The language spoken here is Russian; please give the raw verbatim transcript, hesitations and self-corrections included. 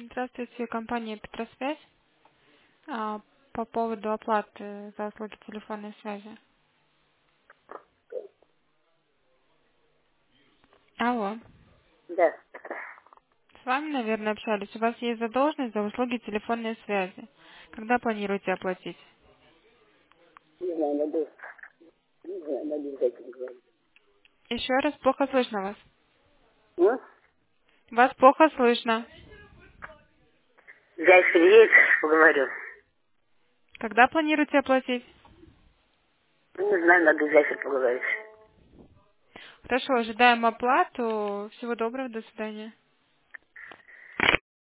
Здравствуйте, компания Петросвязь. А, По поводу оплаты за услуги телефонной связи. Алло. Да. С вами, наверное, общались. У вас есть задолженность за услуги телефонной связи. Когда планируете оплатить? Не знаю, надо, не знаю, надо обязательно говорить. Еще раз, плохо слышно вас. Ну, Вас плохо слышно. Зайц приедет, поговорю. Когда планируете оплатить? Ну, не знаю, надо Зайцем поговорить. Хорошо, ожидаем оплату. Всего доброго, до свидания.